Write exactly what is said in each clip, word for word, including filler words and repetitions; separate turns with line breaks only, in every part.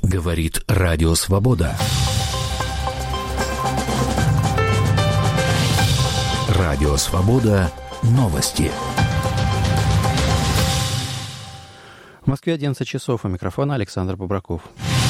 Говорит Радио Свобода. Радио Свобода. Новости.
В Москве одиннадцать часов. У микрофона Александр Бобраков.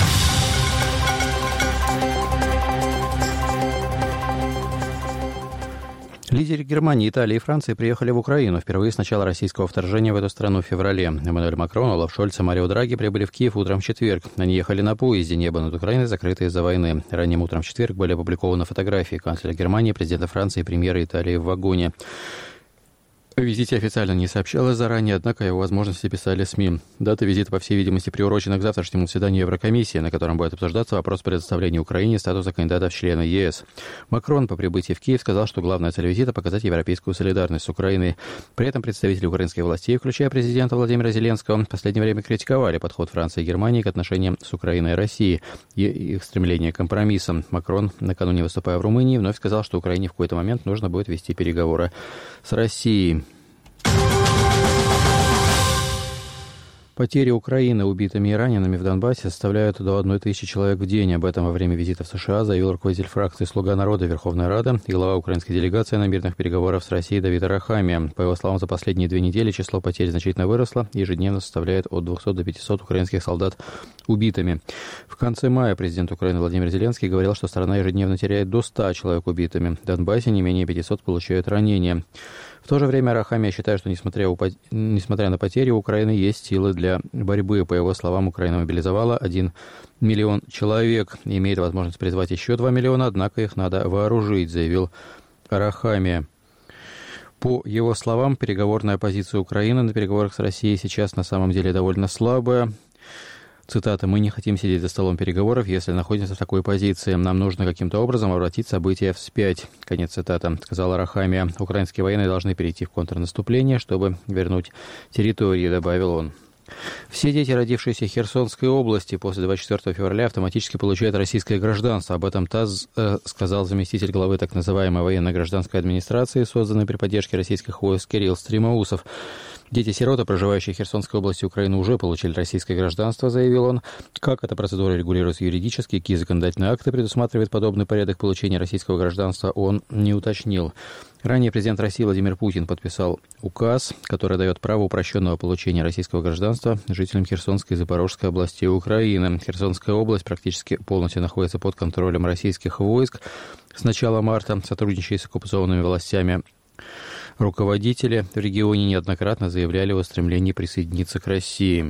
Лидеры Германии, Италии и Франции приехали в Украину впервые с начала российского вторжения в эту страну в феврале. Эммануэль Макрон, Олаф Шольц и Марио Драги прибыли в Киев утром в четверг. Они ехали на поезде, небо над Украиной закрыто из-за войны. Ранним утром в четверг были опубликованы фотографии канцлера Германии, президента Франции и премьера Италии в вагоне. О визите официально не сообщалось заранее, однако о его возможности писали СМИ. Дата визита, по всей видимости, приурочена к завтрашнему заседанию Еврокомиссии, на котором будет обсуждаться вопрос предоставления Украине статуса кандидата в члены ЕС. Макрон по прибытии в Киев сказал, что главная цель визита – показать европейскую солидарность с Украиной. При этом представители украинских властей, включая президента Владимира Зеленского, в последнее время критиковали подход Франции и Германии к отношениям с Украиной и Россией и их стремление к компромиссам. Макрон, накануне выступая в Румынии, вновь сказал, что Украине в какой-то момент нужно будет вести переговоры с Россией. Потери Украины убитыми и ранеными в Донбассе составляют до одной тысячи человек в день. Об этом во время визита в США заявил руководитель фракции «Слуга народа» Верховной Рады и глава украинской делегации на мирных переговорах с Россией Давид Арахамия. По его словам, за последние две недели число потерь значительно выросло и ежедневно составляет от двухсот до пятисот украинских солдат убитыми. В конце мая президент Украины Владимир Зеленский говорил, что страна ежедневно теряет до ста человек убитыми. В Донбассе не менее пятисот получают ранения. В то же время Арахамия считает, что несмотря, у, несмотря на потери, у Украины есть силы для борьбы. По его словам, Украина мобилизовала один миллион человек и имеет возможность призвать еще два миллиона, однако их надо вооружить, заявил Арахамия. По его словам, переговорная позиция Украины на переговорах с Россией сейчас на самом деле довольно слабая. Цитата: «Мы не хотим сидеть за столом переговоров, если находимся в такой позиции. Нам нужно каким-то образом обратить события вспять». Конец цитаты, сказала Арахамия. Украинские военные должны перейти в контрнаступление, чтобы вернуть территории, добавил он. Все дети, родившиеся в Херсонской области после двадцать четвёртого февраля, автоматически получают российское гражданство. Об этом ТАСС э, сказал заместитель главы так называемой военно-гражданской администрации, созданной при поддержке российских войск, Кирилл Стремоусов. Дети-сироты, проживающие в Херсонской области Украины, уже получили российское гражданство, заявил он. Как эта процедура регулируется юридически, какие законодательные акты предусматривает подобный порядок получения российского гражданства, он не уточнил. Ранее президент России Владимир Путин подписал указ, который дает право упрощенного получения российского гражданства жителям Херсонской и Запорожской областей Украины. Херсонская область практически полностью находится под контролем российских войск. С начала марта, сотрудничая с оккупационными властями, руководители в регионе неоднократно заявляли о стремлении присоединиться к России.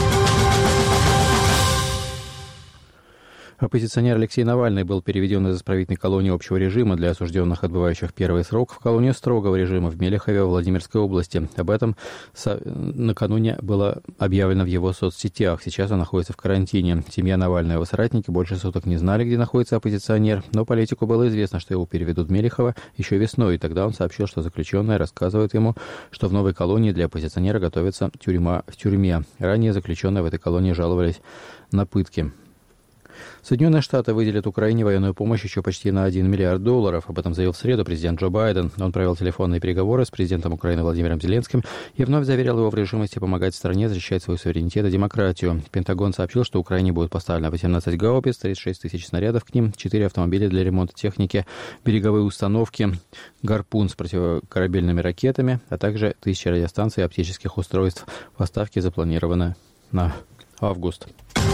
Оппозиционер Алексей Навальный был переведен из исправительной колонии общего режима для осужденных, отбывающих первый срок, в колонию строгого режима в Мелехове в Владимирской области. Об этом накануне было объявлено в его соцсетях. Сейчас он находится в карантине. Семья Навального и его соратники больше суток не знали, где находится оппозиционер, но политику было известно, что его переведут в Мелехово еще весной. И тогда он сообщил, что заключенные рассказывают ему, что в новой колонии для оппозиционера готовится тюрьма в тюрьме. Ранее заключенные в этой колонии жаловались на пытки. Соединенные Штаты выделят Украине военную помощь еще почти на один миллиард долларов. Об этом заявил в среду президент Джо Байден. Он провел телефонные переговоры с президентом Украины Владимиром Зеленским и вновь заверил его в решимости помогать стране защищать свой суверенитет и демократию. Пентагон сообщил, что Украине будет поставлено восемнадцать гаубиц, тридцать шесть тысяч снарядов к ним, четыре автомобиля для ремонта техники, береговые установки, гарпун с противокорабельными ракетами, а также тысячи радиостанций и оптических устройств. Поставки запланированы на август.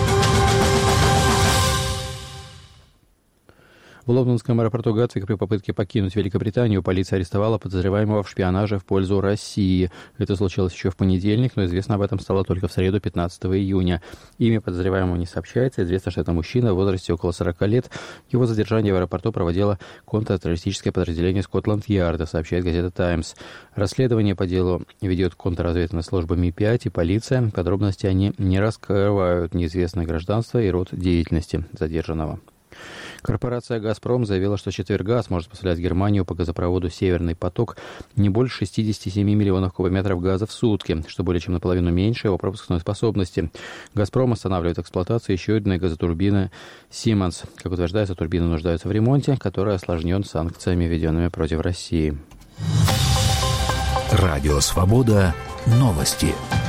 В лондонском аэропорту Гатвик при попытке покинуть Великобританию полиция арестовала подозреваемого в шпионаже в пользу России. Это случилось еще в понедельник, но известно об этом стало только в среду, пятнадцатого июня. Имя подозреваемого не сообщается. Известно, что это мужчина в возрасте около сорока лет. Его задержание в аэропорту проводило контртеррористическое подразделение Скотланд-Ярда, сообщает газета «Таймс». Расследование по делу ведет контрразведывательная служба Ми пять и полиция. Подробности они не раскрывают, неизвестное гражданство и род деятельности задержанного. Корпорация «Газпром» заявила, что с четверга сможет поставлять в Германию по газопроводу «Северный поток» не больше шестьдесят семь миллионов кубометров газа в сутки, что более чем наполовину меньше его пропускной способности. «Газпром» останавливает эксплуатацию еще одной газотурбины «Сименс». Как утверждается, турбины нуждаются в ремонте, который осложнен санкциями, введенными против России.
Радио «Свобода». Новости.